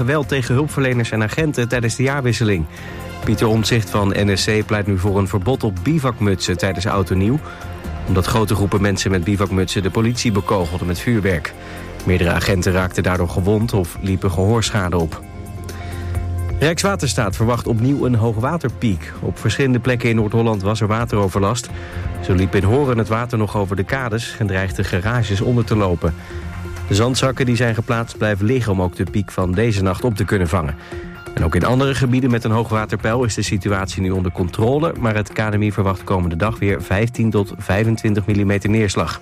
geweld tegen hulpverleners en agenten tijdens de jaarwisseling. Pieter Omtzigt van NSC pleit nu voor een verbod op bivakmutsen tijdens Oud en Nieuw, omdat grote groepen mensen met bivakmutsen de politie bekogelden met vuurwerk. Meerdere agenten raakten daardoor gewond of liepen gehoorschade op. Rijkswaterstaat verwacht opnieuw een hoogwaterpiek. Op verschillende plekken in Noord-Holland was er wateroverlast. Zo liep in Horen het water nog over de kades en dreigden garages onder te lopen. De zandzakken die zijn geplaatst blijven liggen om ook de piek van deze nacht op te kunnen vangen. En ook in andere gebieden met een hoogwaterpeil is de situatie nu onder controle, maar het KNMI verwacht komende dag weer 15 tot 25 mm neerslag.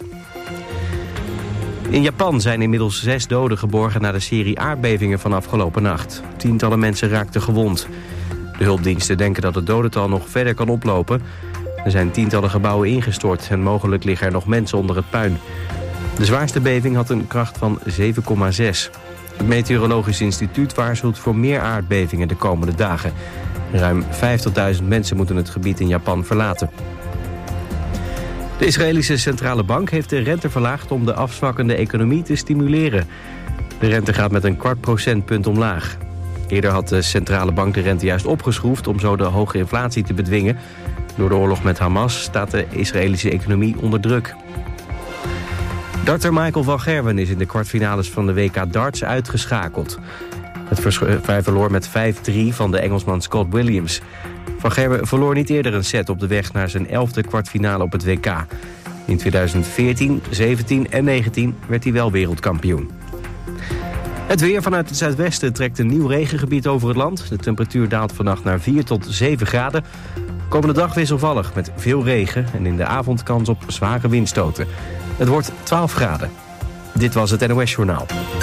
In Japan zijn inmiddels 6 doden geborgen na de serie aardbevingen van afgelopen nacht. Tientallen mensen raakten gewond. De hulpdiensten denken dat het dodental nog verder kan oplopen. Er zijn tientallen gebouwen ingestort en mogelijk liggen er nog mensen onder het puin. De zwaarste beving had een kracht van 7,6. Het Meteorologisch Instituut waarschuwt voor meer aardbevingen de komende dagen. Ruim 50.000 mensen moeten het gebied in Japan verlaten. De Israëlische Centrale Bank heeft de rente verlaagd om de afzwakkende economie te stimuleren. De rente gaat met een 0,25 procentpunt omlaag. Eerder had de Centrale Bank de rente juist opgeschroefd om zo de hoge inflatie te bedwingen. Door de oorlog met Hamas staat de Israëlische economie onder druk. Darter Michael van Gerwen is in de kwartfinales van de WK Darts uitgeschakeld. Hij verloor met 5-3 van de Engelsman Scott Williams. Van Gerwen verloor niet eerder een set op de weg naar zijn 11e kwartfinale op het WK. In 2014, 17 en 19 werd hij wel wereldkampioen. Het weer vanuit het zuidwesten trekt een nieuw regengebied over het land. De temperatuur daalt vannacht naar 4 tot 7 graden. Komende dag wisselvallig met veel regen en in de avond kans op zware windstoten. Het wordt 12 graden. Dit was het NOS Journaal.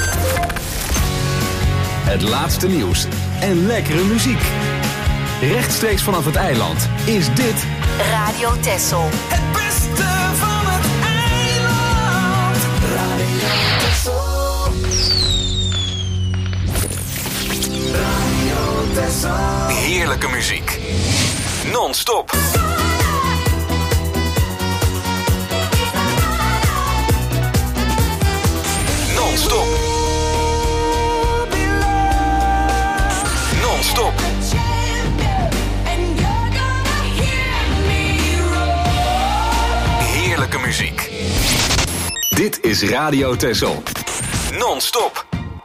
Het laatste nieuws en lekkere muziek. Rechtstreeks vanaf het eiland is dit Radio Texel. Het beste van het eiland. Radio Texel. Radio Texel. heerlijke muziek. Non-stop. Non-stop. Non-stop. Heerlijke muziek. Dit is Radio Texel. Non-stop.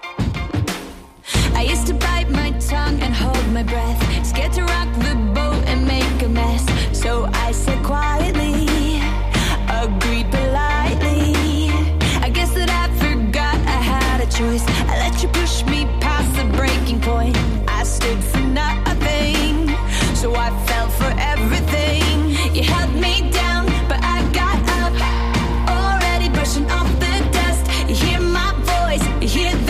I used to bite my tongue and hold my breath, scared to rock the boat and make a mess. So I said quietly, agreed politely. I guess that I forgot I had a choice. I let you push me past the breaking point. I stood for nothing, so I fell for everything. You held me down, but I got up, already brushing off the dust. You hear my voice, you hear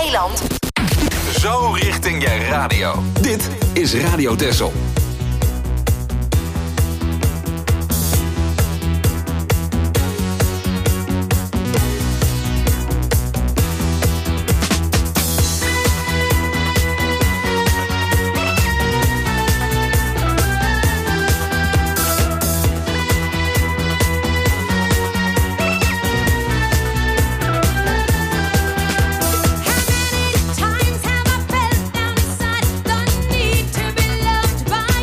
eiland. Zo richting je radio. Dit is Radio Texel. Times have I felt down inside the need to be loved by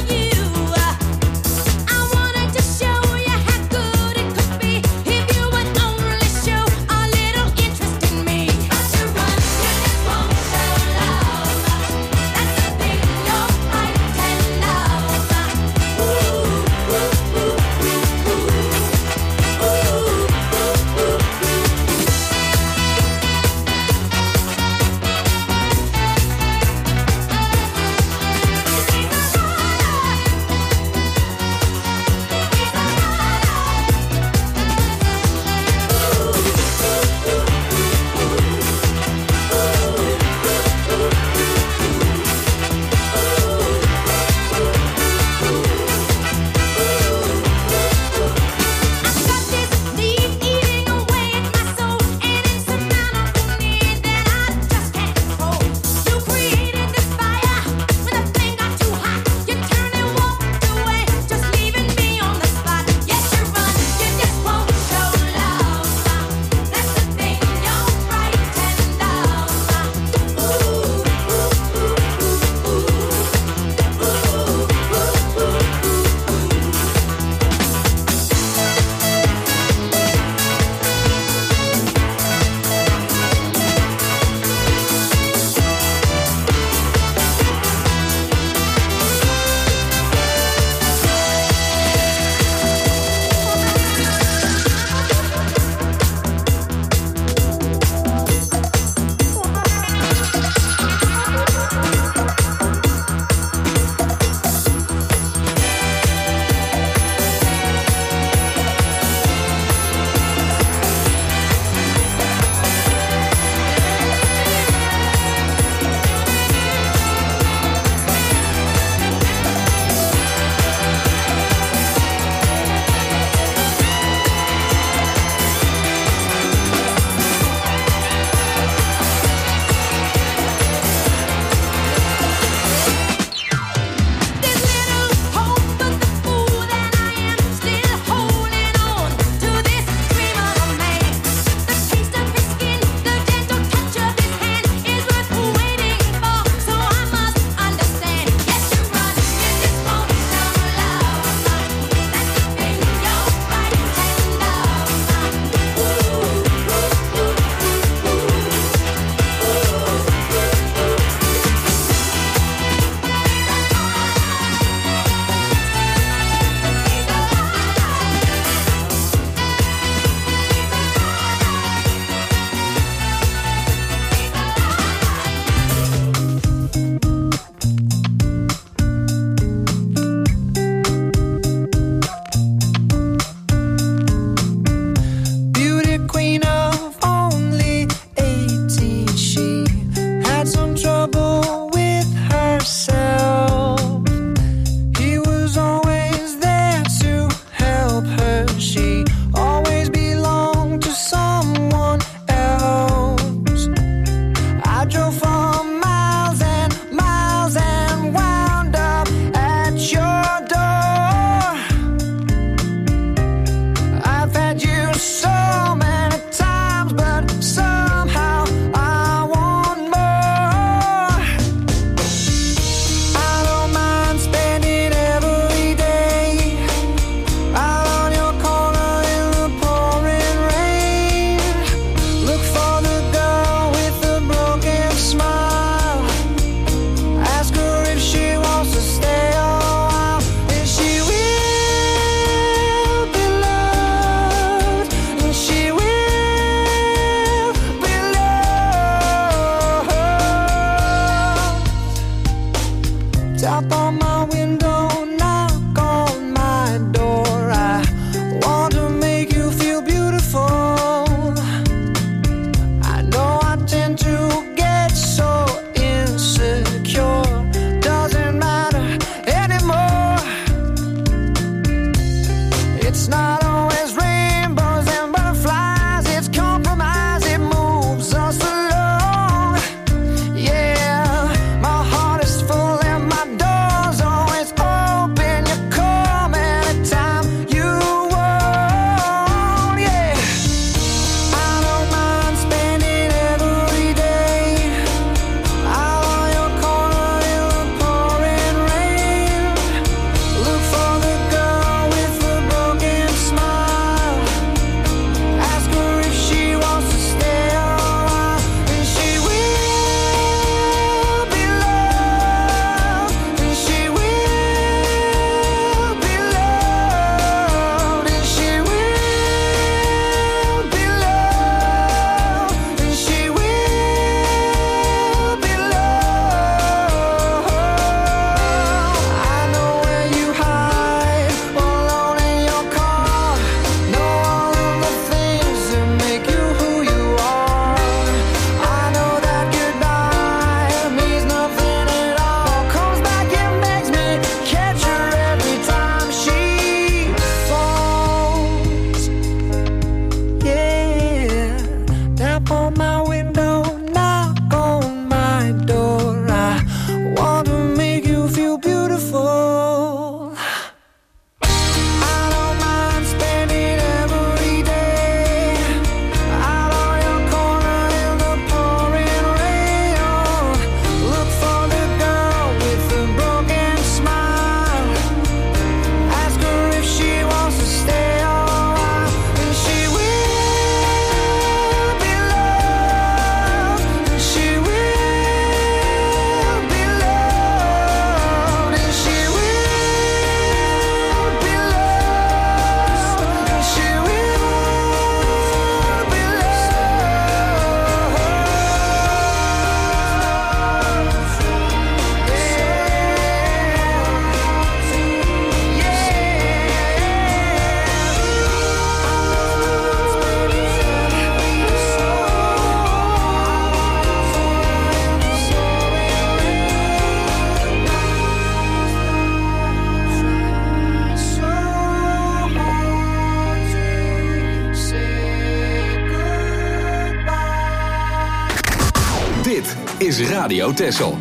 is Radio Texel.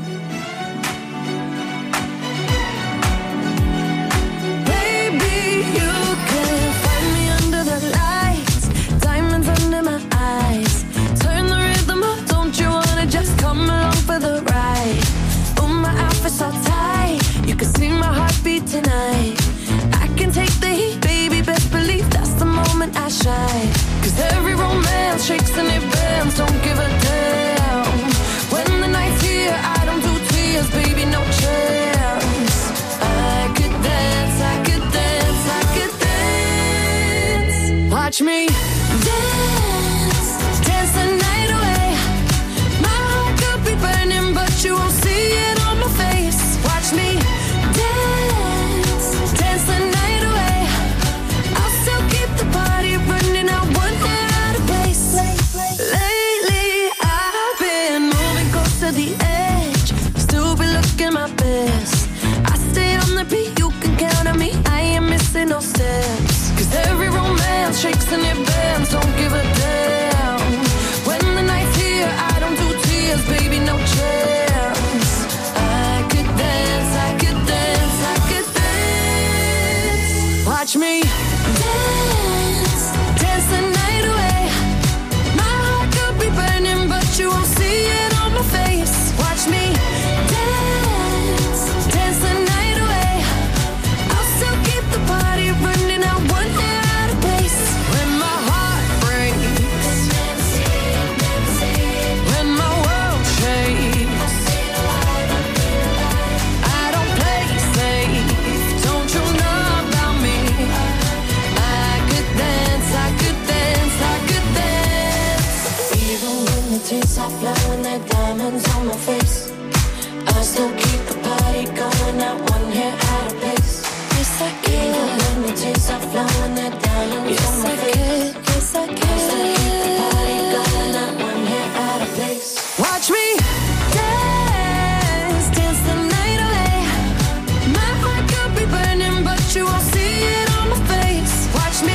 Tonight I can take the heat, baby, best believe that's the moment I shine. Cause every romance shakes and it bends, don't give a damn. When the night's here, I don't do tears, baby, no chance. I could dance, I could dance, I could dance. Watch me dance, dance the night away. My heart could be burning, but you won't see it on my face. Watch me dance, dance the night away. I'll still keep the party running, I won't get out of place. Lately I've been moving close to the edge, still be looking my best. I stay on the beat, you can count on me, I ain't missing no steps. Cause every romance shakes and it bends, don't give a damn. When the night's here, I don't do tears, baby, no chance. I could dance, I could dance, I could dance. Watch me dance, dance the night away. My heart could be burning, but you won't see it on my face. Watch me dance, dance the night away. I'll still keep the party running, I won't get out of place. When my heart breaks, when my world shakes, I don't play safe, don't you know about me? I could dance, I could dance, I could dance. Even when the tears are flowing, they're diamonds on my face, I still keep the party going, not one hair out of place. Yes, I can. Even when the tears are flowing, they're diamonds on my face. Yes, I can. I still keep the party going, not one hair out of place. Watch me dance, dance the night away. My heart could be burning, but you won't see it on my face. Watch me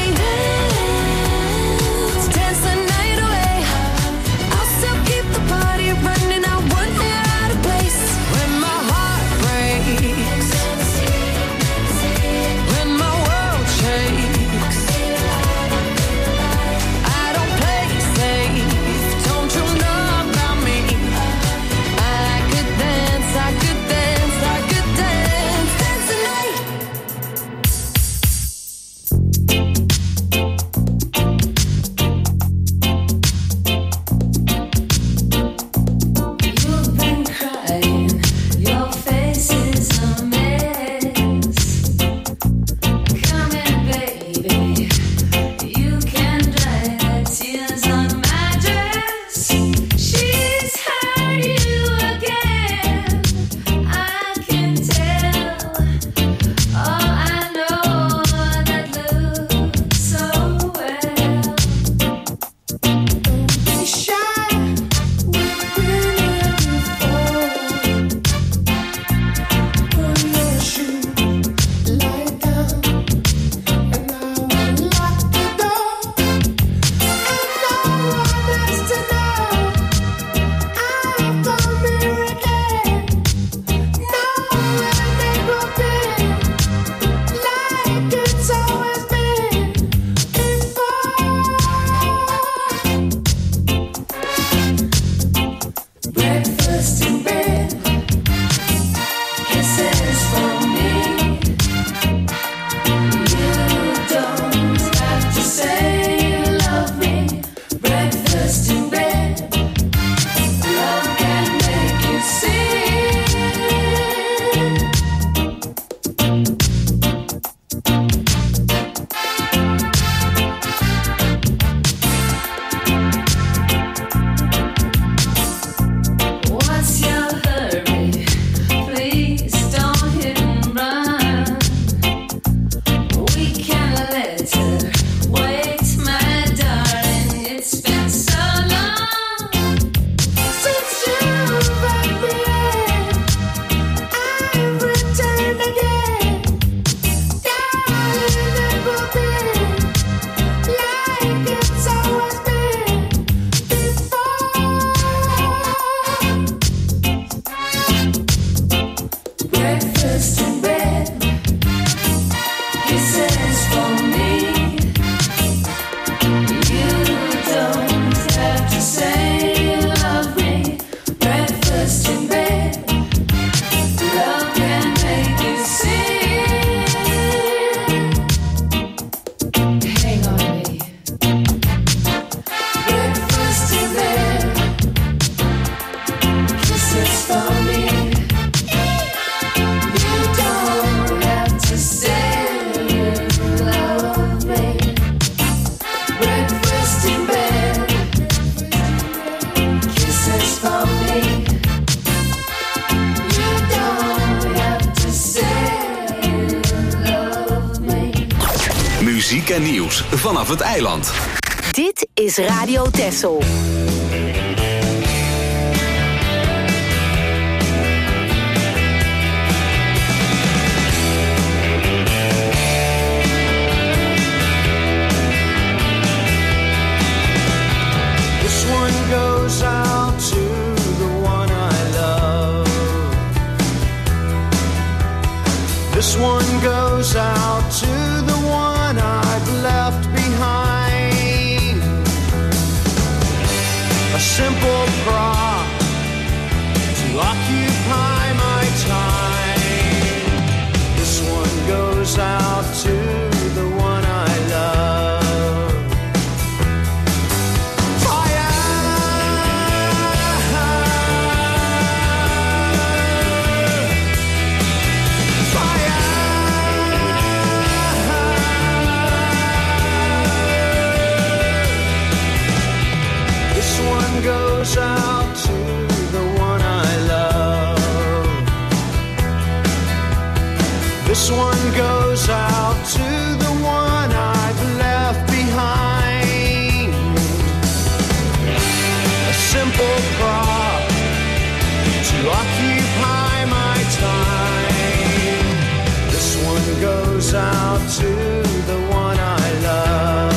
dance, dance the night away. I'll still keep the party running, I won't en nieuws vanaf het eiland. Dit is Radio Texel. This one goes out to the one I love. This one goes out to the one I've left behind. A simple prop to occupy my time. This one goes out to the one I love. Goes out to the one I love. This one goes out to the one I've left behind. A simple prop to occupy my time. This one goes out to the one I love.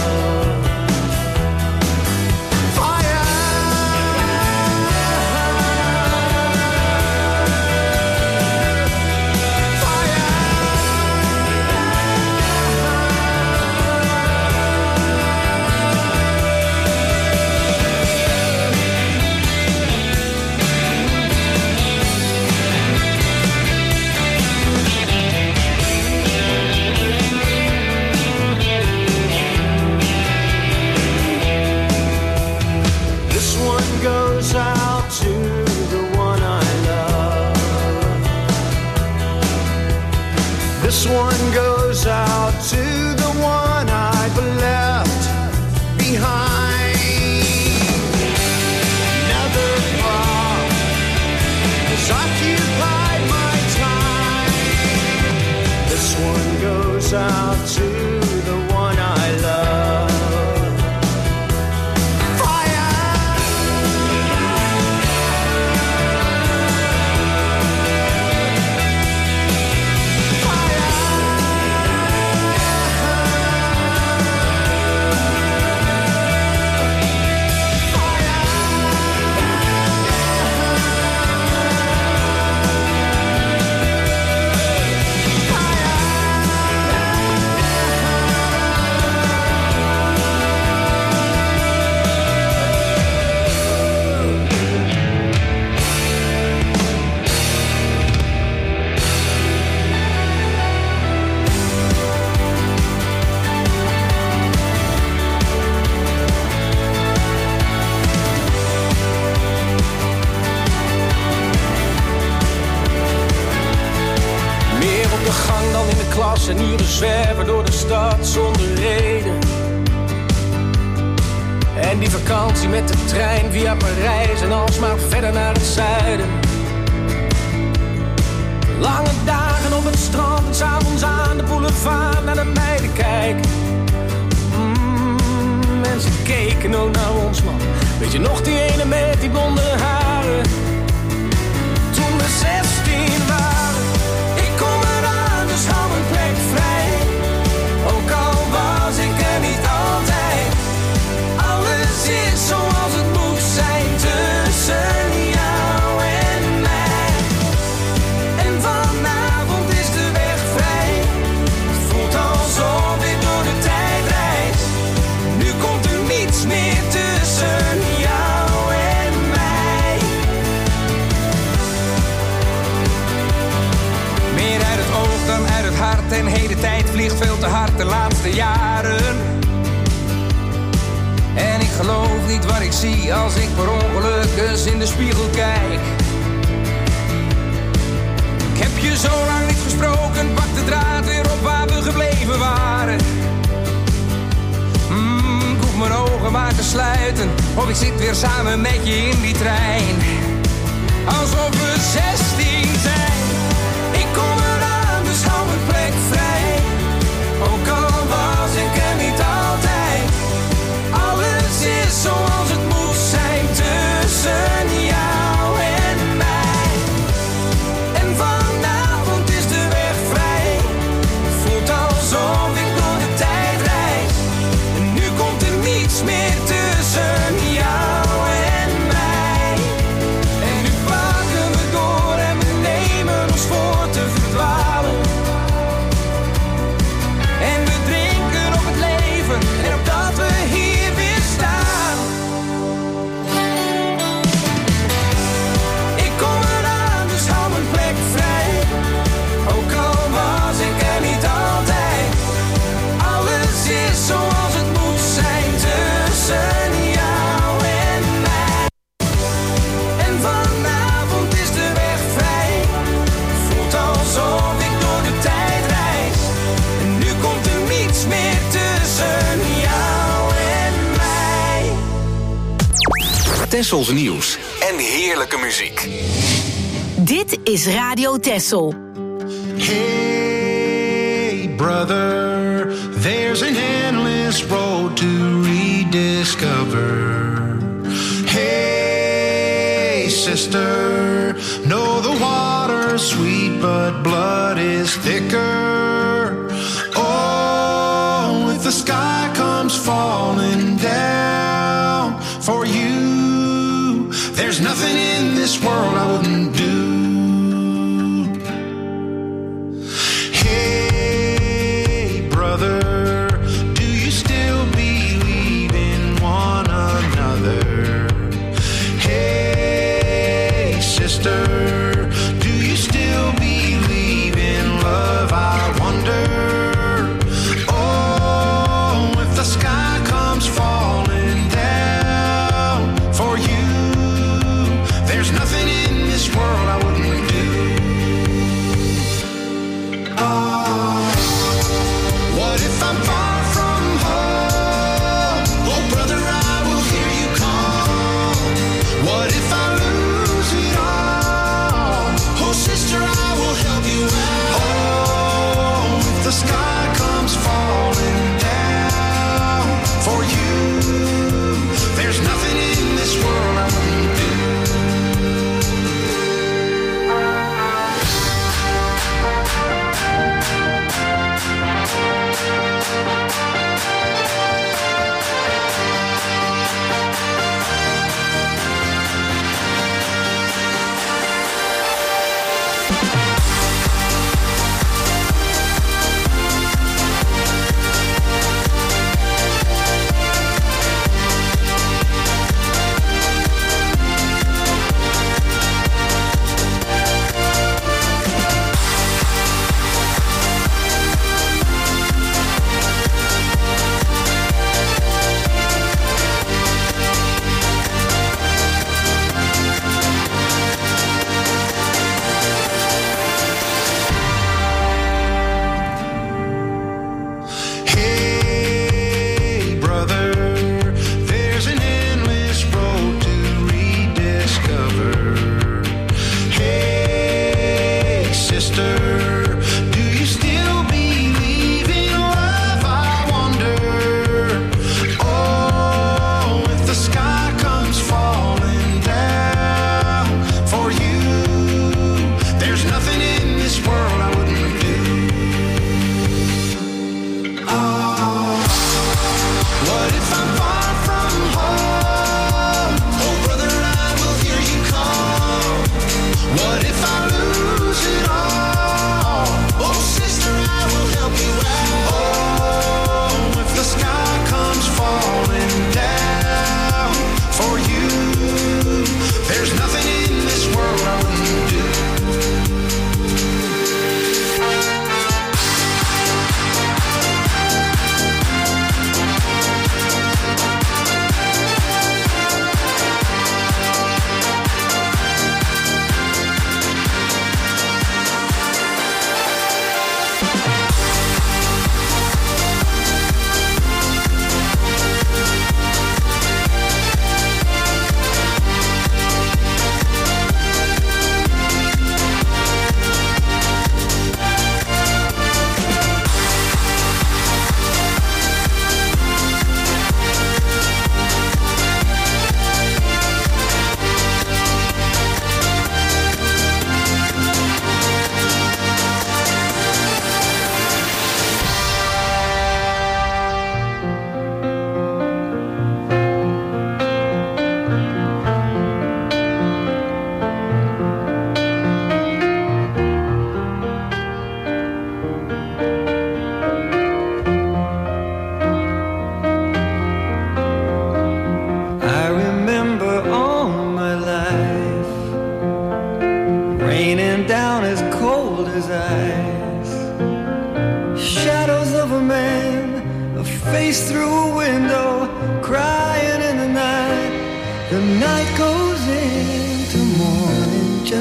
Goes out to the one I love. This one goes out to the one I've left behind. Another prop has occupied my time. This one goes out to the one I love. En uren zwerven door de stad zonder reden. En die vakantie met de trein via Parijs en alsmaar verder naar het zuiden. Lange dagen op het strand en 's avonds aan de boulevard naar de meiden kijken. Mensen keken ook naar ons, man. Weet je nog die ene met die blonde haren? Toen we 16 waren. Ik kom eraan, dus hou mijn plek vrij. Ook al was ik er niet altijd. Alles is zoals het moet zijn tussen jou en mij. En vanavond is de weg vrij. Het voelt alsof ik door de tijd reis. Nu komt er niets meer tussen jou en mij. Meer uit het oog dan uit het hart. En hele tijd vliegt veel te hard de laatste jaren. En ik geloof niet wat ik zie als ik per ongeluk eens in de spiegel kijk. Ik heb je zo lang niet gesproken, pak de draad weer op waar we gebleven waren. Ik hoef mijn ogen maar te sluiten, of ik zit weer samen met je in die trein. Alsof we 16 zijn. Ik kom eraan, dus hou mijn plek vrij. Ook al was ik er niet niets meer tussen jou en mij. En nu pakken we door en we nemen ons voor te verdwalen. En we drinken op het leven en op dat we hier weer staan. Ik kom eraan, dus hou mijn plek vrij. Ook al was ik er niet altijd. Alles is zoals het moet zijn tussen jou en mij. En vanavond is de weg vrij. Voelt alsof ik door de tijd reis. En nu komt er niets meer tussen jou en mij. Tessels nieuws en heerlijke muziek. Dit is Radio Tessel. Hey, brother, there's an endless road to rediscover. Hey, sister, know the water's sweet, but blood is thicker. Oh, if the sky comes falling down for you, there's nothing in this world I wouldn't do. Hey, brother, do you still believe in one another? Hey, sister, do you still believe in love? I wonder. Oh, if the sky comes falling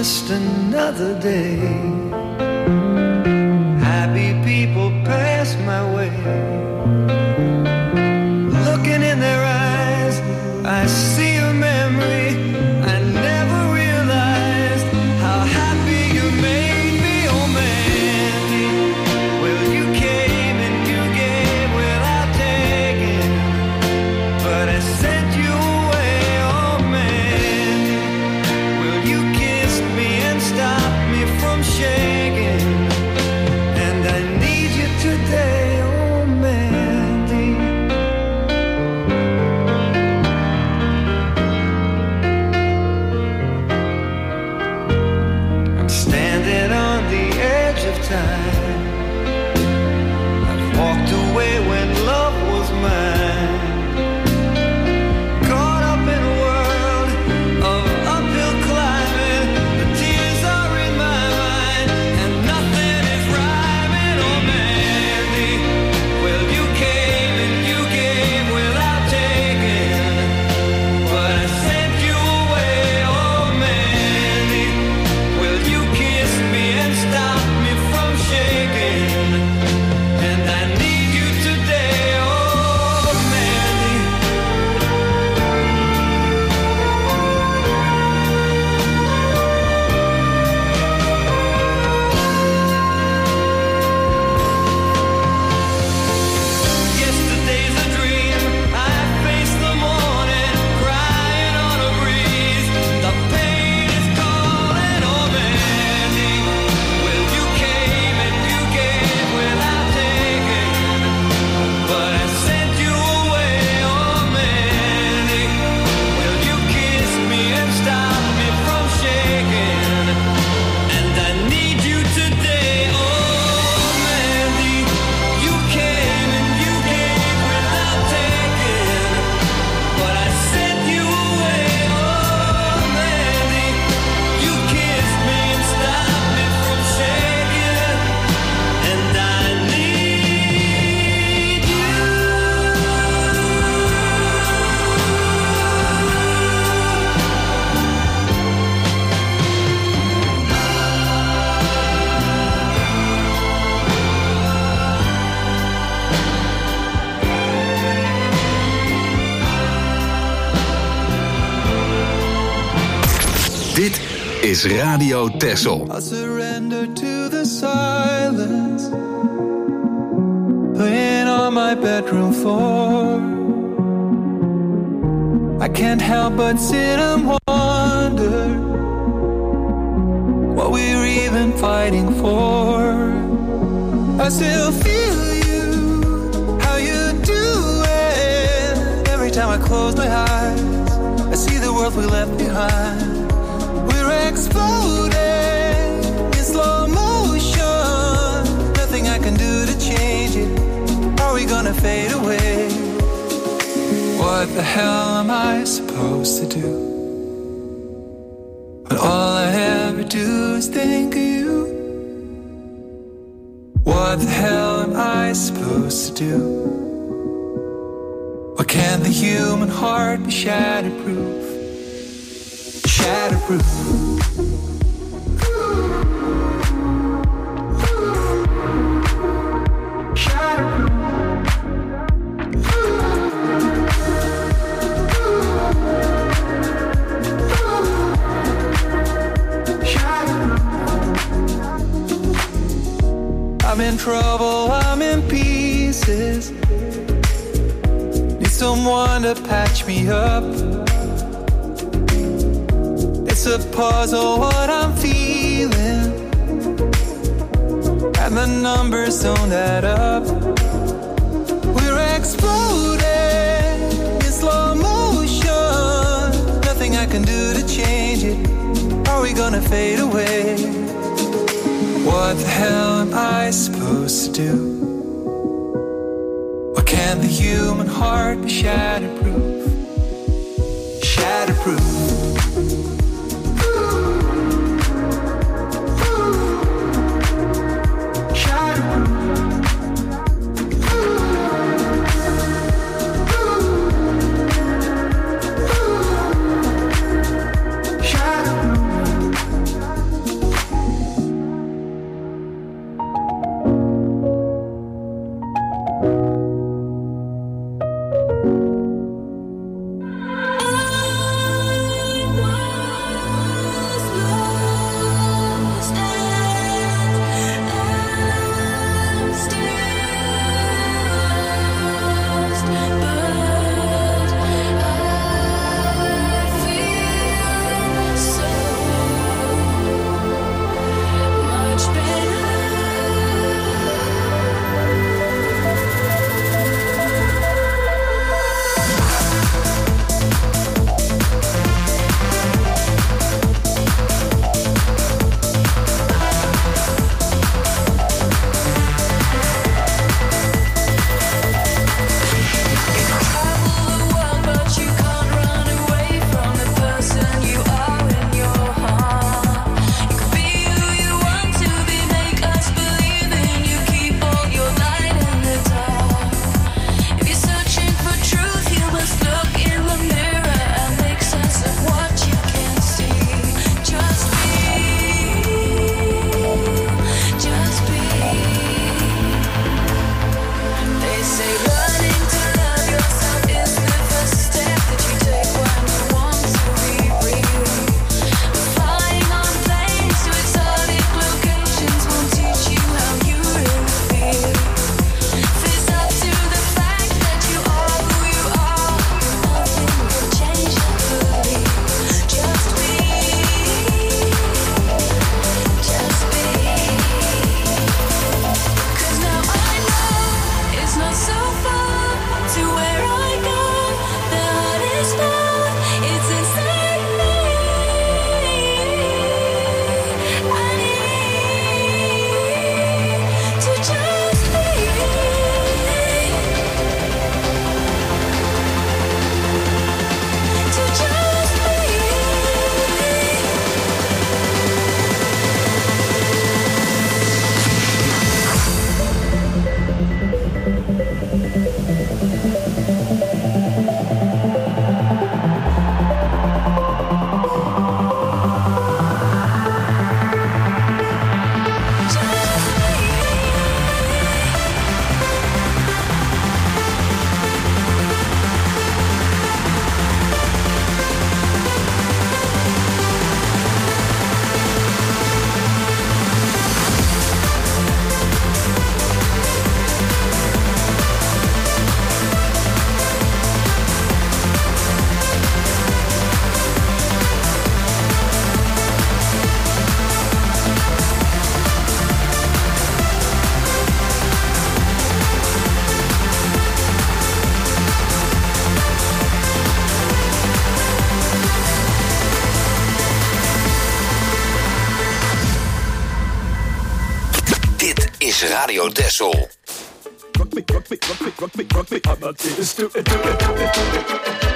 just another day. Happy people pass my way. Looking in their eyes, I see a memory. I never realized how happy you made me, oh Mandy. Well, you came and you gave without taking, but I sent you away, oh Mandy. Well, you kissed me and stopped me from shaking, and I need you today, oh Mandy. I'm standing on the edge of time. I've walked away when love was mine. Caught up in a world of uphill climbing. The tears are in my mind, and nothing is rhyming, oh Mandy. Well, you came and you gave without taking, but I sent you away, oh Mandy. Well, you kissed me and stopped me from shaking, and I need you today, oh Mandy. Yesterday's a dream. I face the morning, crying on a breeze. The pain is calling, oh Mandy. Well, you came and you gave without taking, but I sent you away, oh Mandy. Well, you kissed me and stopped me from shaking, and I need you today, oh Mandy. You came and you gave without taking, but I sent you away, oh Mandy. You kissed me and stopped me from shaking, and I need you. Dit is Radio Texel. I surrender to the silence, laying on my bedroom floor. I can't help but sit and wonder what we're even fighting for. I still feel you, how you do it. Every time I close my eyes, I see the world we left behind. We're exploding in slow motion. Nothing I can do to change it. Are we gonna fade away? What the hell am I supposed to do when all I ever do is think of you? What the hell am I supposed to do? Why can't the human heart be shatterproof? Shatterproof. I'm in trouble, I'm in pieces. Need someone to patch me up. It's a puzzle what I'm feeling, and the numbers don't add up. We're exploding in slow motion. Nothing I can do to change it. Are we gonna fade away? What the hell am I supposed to do? Why can't the human heart be shatterproof? Shatterproof. Radio Texel. Rock me, rock me, rock me, rock me, rock me, Amadeus, do it, do it, do it, do it.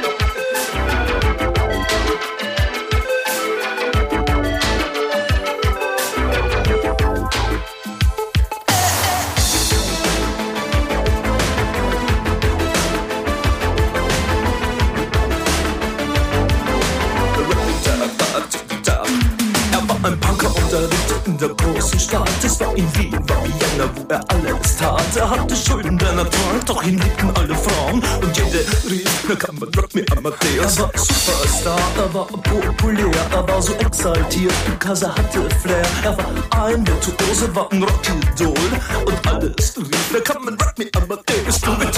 Ein Punker unterrichtete in der großen Stadt. Es war in Wien, war Vienna, wo er alles tat. Er hatte Schulden, denn er trank, doch ihn liebten alle Frauen. Und jede rief, na kann man rock me Amadeus. Er war Superstar, er war populär, er war so exaltiert, because er hatte Flair. Er war ein Virtuose, war ein Rockidol. Und alles rief, na kann man rock me Amadeus. Du mit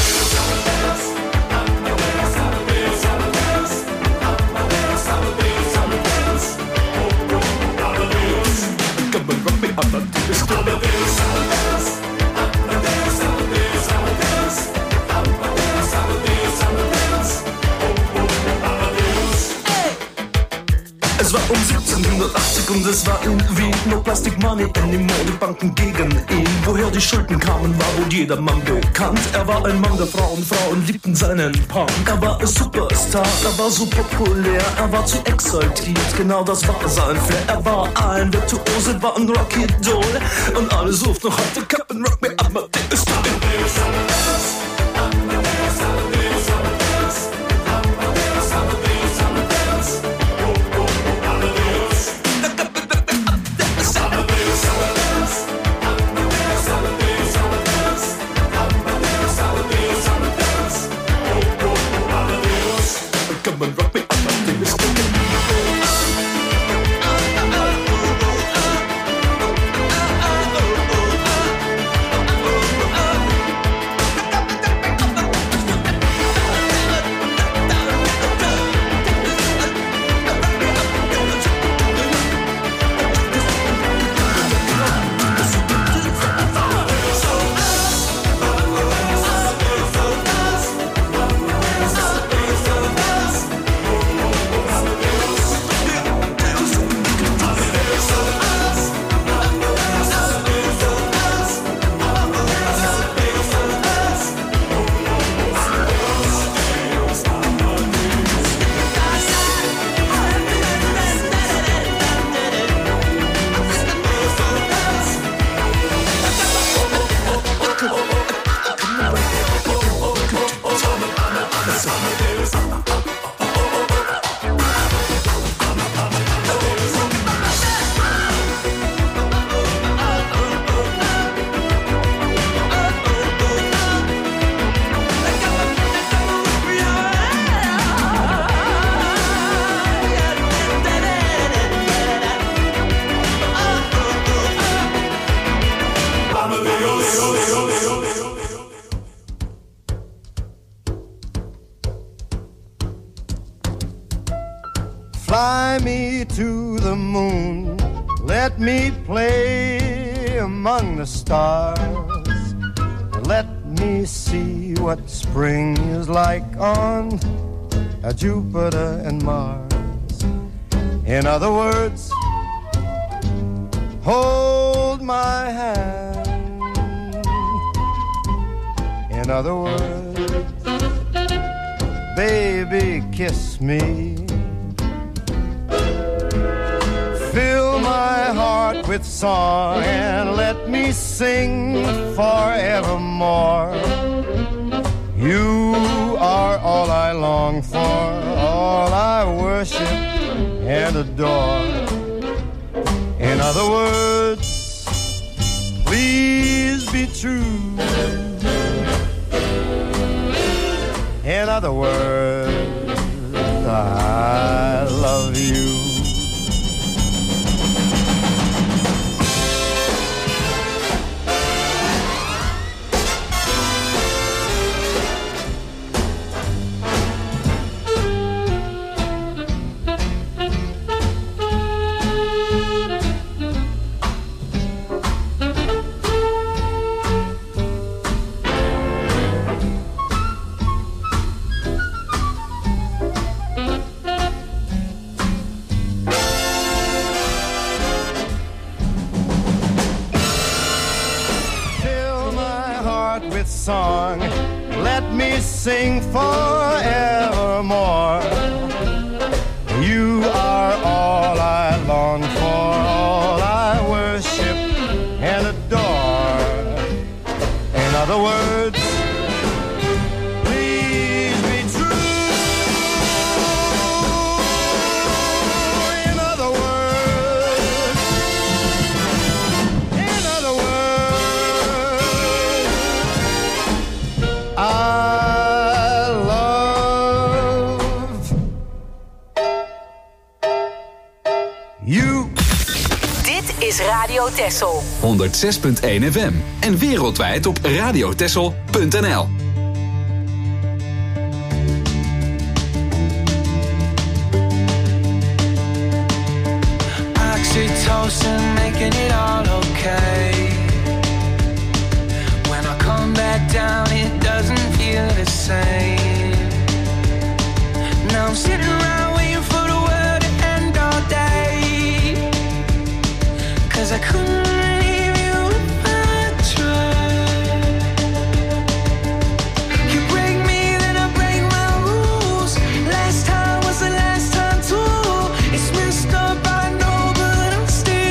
Amadeus, Amadeus, Amadeus, Amadeus, Amadeus, Amadeus, Amadeus, Amadeus, Amadeus. Es war um 1780 und es war in Wien. No Plastic Money anymore, die Banken gegen ihn. Woher die Schulden kamen, war wohl jedermann bekannt. Er war ein Mann der Frauen, Frauen liebten seinen Punk. Er war ein Superstar, er war so populär, er war zu exaltiert, genau das war sein Flair. Er war ein Virtuose, war ein Rockidol. Und alle suchten noch heute Captain Rock me Amadeus. Amadeus, Amadeus, Amadeus, Amadeus, Amadeus, Amadeus, Amadeus, Amadeus, Amadeus. Amadeus, Amadeus, Amadeus, Amadeus, Amadeus, Amadeus, Amadeus, Amadeus. Come on, rock me Amadeus. Fly me to the moon, let me play among the stars, let me see what spring is like on Jupiter and Mars. In other words, hold my hand. In other words, baby, kiss me. Fill my heart with song and let me sing forevermore. You are all I long for, all I worship and adore. In other words, please be true. In other words, I love you. sing forevermore. You are all I long for, all I worship and adore. In other words, please be true. In other words, I love you. Dit is Radio Texel. 106.1 FM en wereldwijd op radiotexel.nl. Oxytocin making it all okay. When I come back down, it doesn't feel the same. Now I'm sitting around waiting for the world to end all day. 'Cause I couldn't leave you if I tried. You break me, then I break my rules. Last time was the last time too. It's messed up, I know, but I'm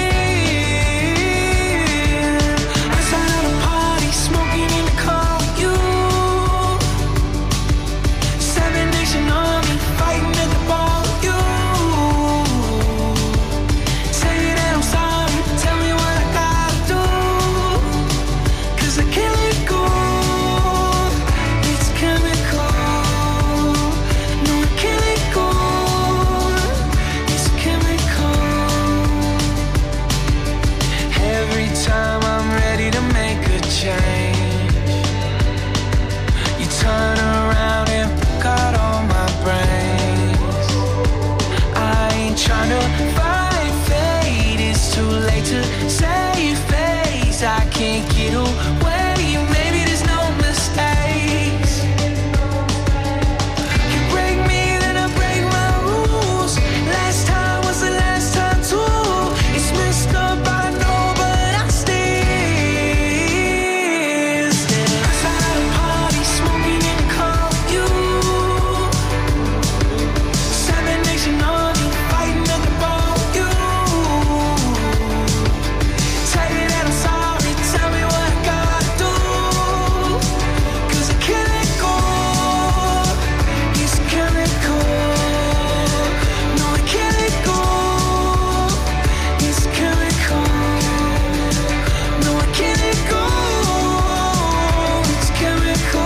still outside a party, smoking in the car with you. 7 Nation Army, fighting at the bar with you. Say that I'm sorry, tell me what I gotta do. 'Cause I can't let go, it's chemical. No, I can't let go, it's chemical. Every time I'm ready to make a change, you turn around and pick out all my brains. I ain't trying to fight fate, it's too late to save face. I can't get away, maybe there's no mistakes. You break me, then I break my rules. Last time was the last time too. It's messed up, I know, but I'm still outside a party, smoking in the car with you. 7 Nation Army, fighting at the bar with you. Say that I'm sorry, tell me what I gotta do. 'Cause I can't let go, it's chemical. No, I can't let go, it's chemical. No, I can't let go, it's chemical.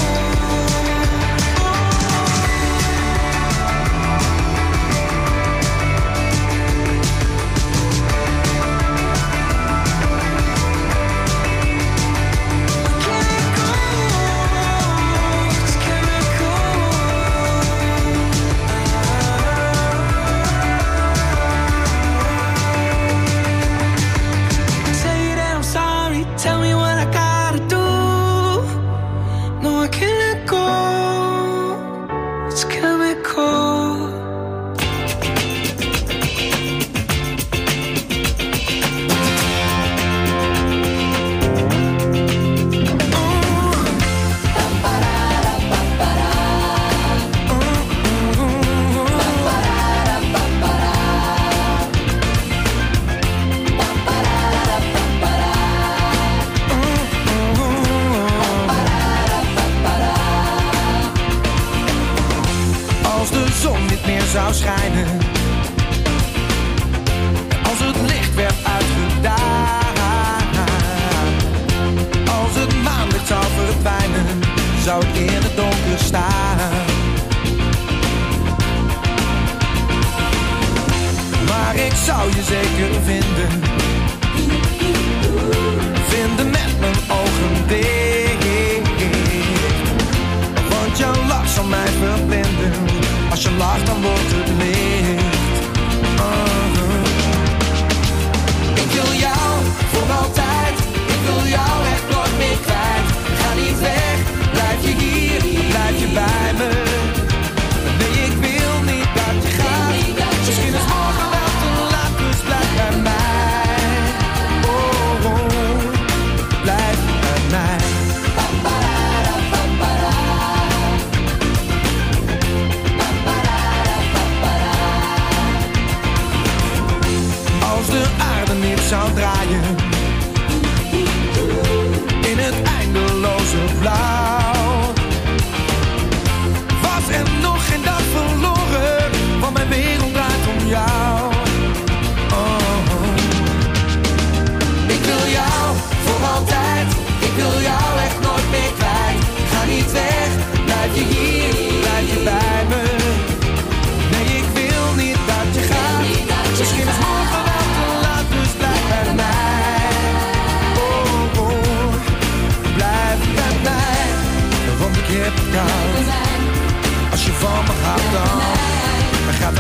Say that I'm sorry, tell me what I gotta do. No, I can't let go, it's chemical. Als de zon niet meer zou schijnen, als het licht werd uitgedaan, als het maanlicht zou verdwijnen, zou ik in het donker staan. Maar ik zou je zeker vinden, vinden met mijn ogen dicht. Want jouw lach zal mij verblinden, als je lacht dan wordt het licht. Ik wil jou voor altijd, ik wil jou echt nooit meer kwijt. Ga niet weg, blijf je hier, blijf je bij me. Nee, ik wil niet dat je gaat, misschien is morgen wel te laat, dus blijf bij mij.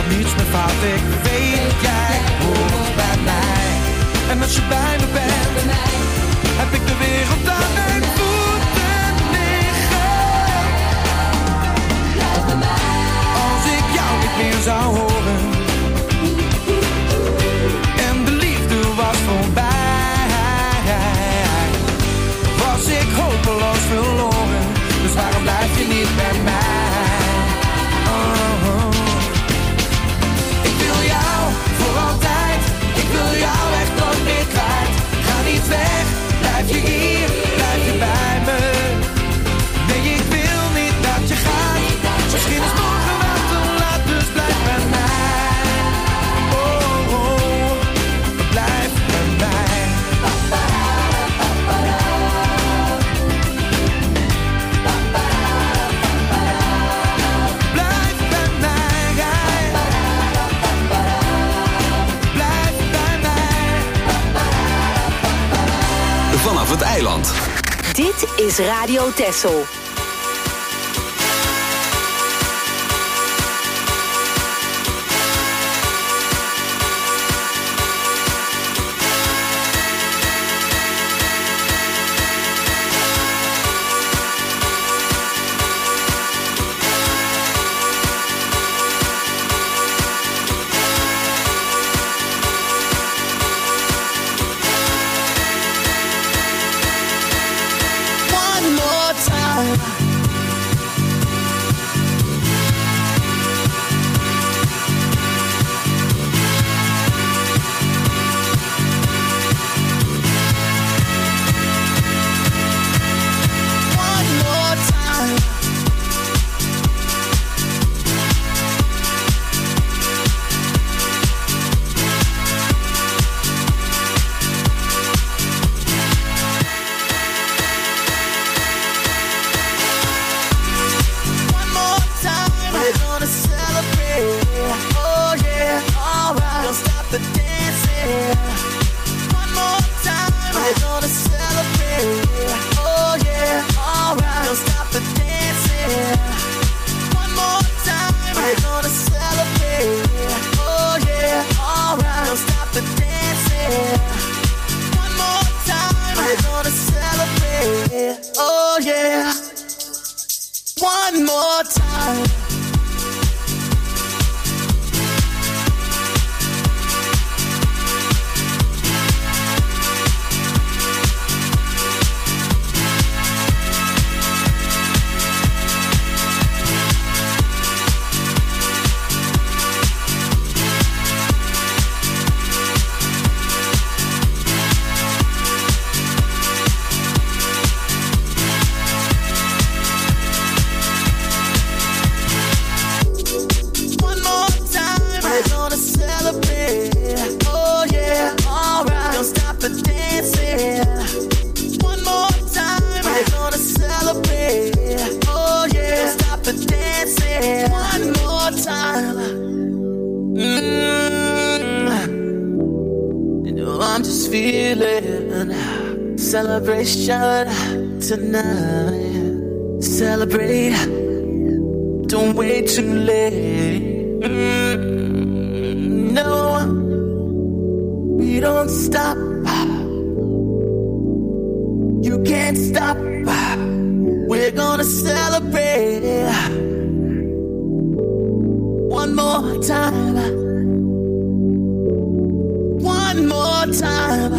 dat niets meer fout. Ik weet, jij hoort bij mij. En als je bij me bent, heb ik de wereld aan mijn voeten liggen. Blijf bij mij. Als ik jou niet meer zou horen en de liefde was voorbij, was ik hopeloos verloren. Dus waarom blijf je niet bij mij? Oh. Ik wil jou voor altijd. Ik wil jou echt nooit meer kwijt. Ga niet weg, blijf je hier, blijf je bij me. Nee, ik wil niet dat je gaat. Misschien is morgen wel te laat, dus blijf bij mij. Oh, oh, blijf bij mij. Blijf bij mij. Blijf bij mij. Vanaf het eiland. Dit is Radio Texel. One more time. One more time. One more time, we're gonna celebrate. Oh yeah, alright. Don't stop the dancing. One more time, we're gonna celebrate. Oh yeah, alright. Don't stop the dancing. One more time, we're gonna celebrate. Oh yeah, alright. Don't stop the dancing. One more time, we're gonna celebrate. Oh yeah. One more time. One more time, we're gonna celebrate. Oh yeah, alright. Don't stop the dancing. One more time, we're gonna celebrate. Oh yeah, don't stop the dancing. One more time. You know I'm just feeling celebration tonight. Celebrate. Don't wait too late. No, we don't stop. You can't stop. We're gonna celebrate. One more time. One more time.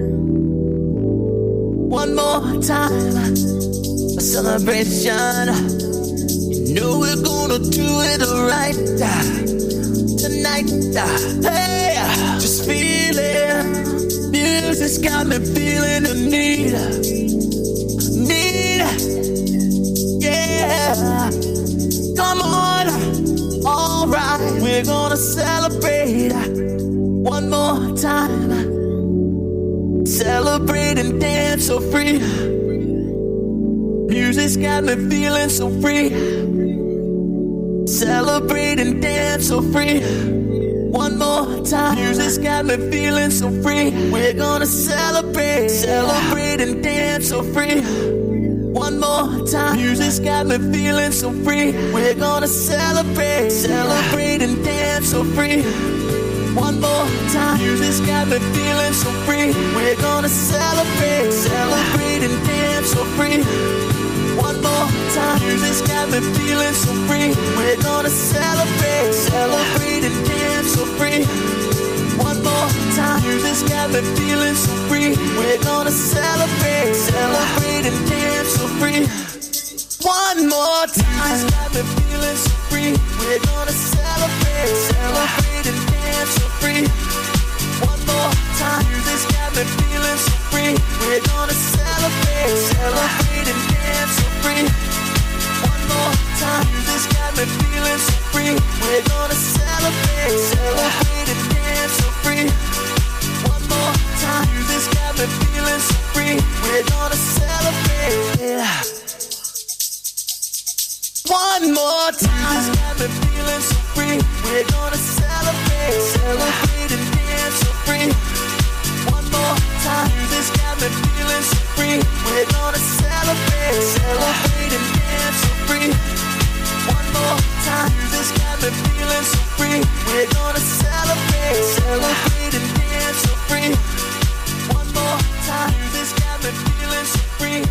One more time. A celebration. You know we're gonna do it right tonight. Hey, just feel it. Music's got me feeling the need. Yeah. Come on. Alright, we're gonna celebrate one more time. Celebrate and dance so free. Music's got me feeling so free. Celebrate and dance so free. One more time. Music's got me feeling so free. We're gonna celebrate. Celebrate and dance so free. One more time. Music's got me feeling so free. We're gonna celebrate. Celebrate and dance so free. One more time, music's got me feeling so free. We're gonna celebrate, celebrate and dance so free. One more time, music's got me feeling so free. We're gonna celebrate, celebrate and dance so free. One more time, music's got me feeling so free. We're gonna celebrate, celebrate and dance so free. One more time, it's got me feeling so free. We're gonna celebrate, celebrate and dance so free. One more time, music's got me feeling so free. We're gonna celebrate, celebrate and dance so free. One more time, music's got me feeling so free. We're gonna celebrate, celebrate and dance so free. One more time, music's got me feeling so free. We're gonna celebrate, yeah. One more time, it's got me feeling so free. We're gonna celebrate, celebrate and dance so free. One more time, it's got me feeling so free. We're gonna celebrate, celebrate and dance so free. One more time, it's got me feeling so free. We're gonna celebrate, celebrate and dance so free. One more time, it's got me feeling so free.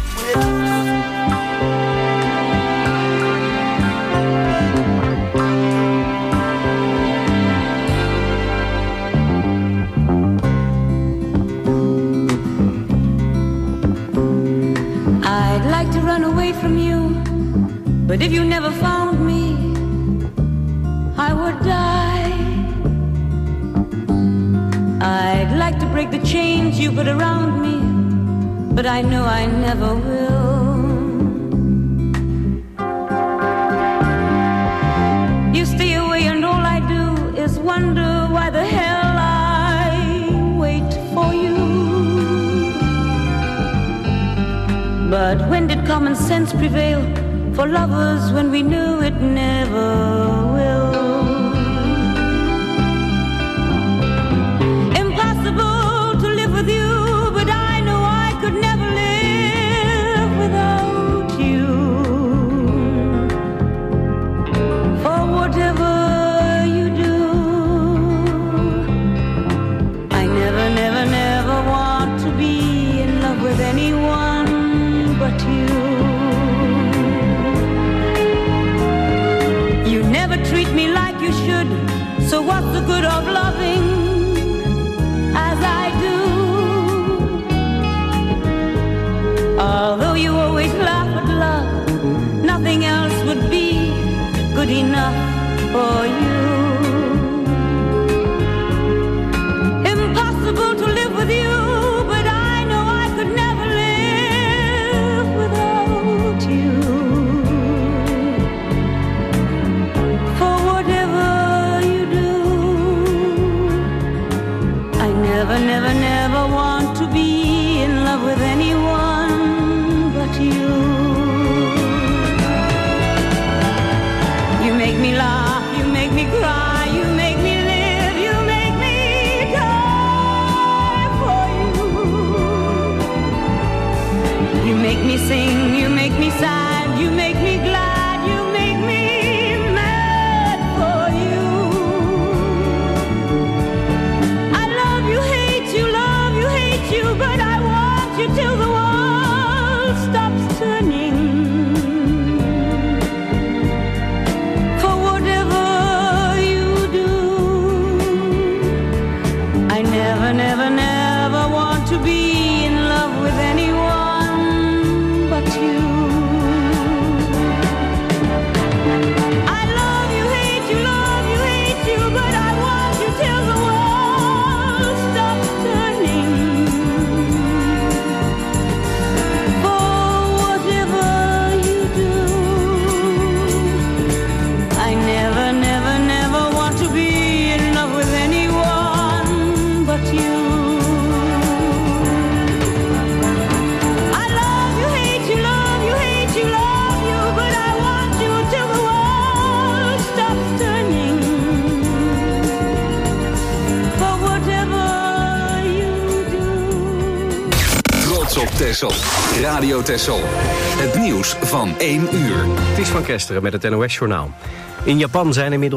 Run away from you, but if you never found me, I would die. I'd like to break the chains you put around me, but I know I never will. You stay away and all I do is wonder why the hell I wait for you. But when did common sense prevail for lovers when we knew it never will? Impossible to live with you, but I know I could never live without you. For whatever you do, I never, never, never want to be in love with anyone but you. You never treat me like you should, so what's the good of loving as I do? Although you always laugh at love, nothing else would be good enough for you. Impossible to live with you, but I know I could never live without you. For whatever you do, I never, never, never want to be in love with anyone but you. You make me laugh, you make me cry, you make me live, you make me die for you. You make me sing, you make me sad, you make me glad, you make me mad for you. I love you, hate you, but I want you till the world stops turning. For whatever you do, I never, never, never want to be in love with anyone but you. I love you, hate you, but I want you till the world stops turning. For whatever you do, I never, never, never want to be in love with anyone but you. I love you, hate you, but I want you till the world stops turning. For whatever you do. Trots op Texel. Radio Texel. Het nieuws van 1 uur. Het is van Kesteren met het NOS-journaal. In Japan zijn inmiddels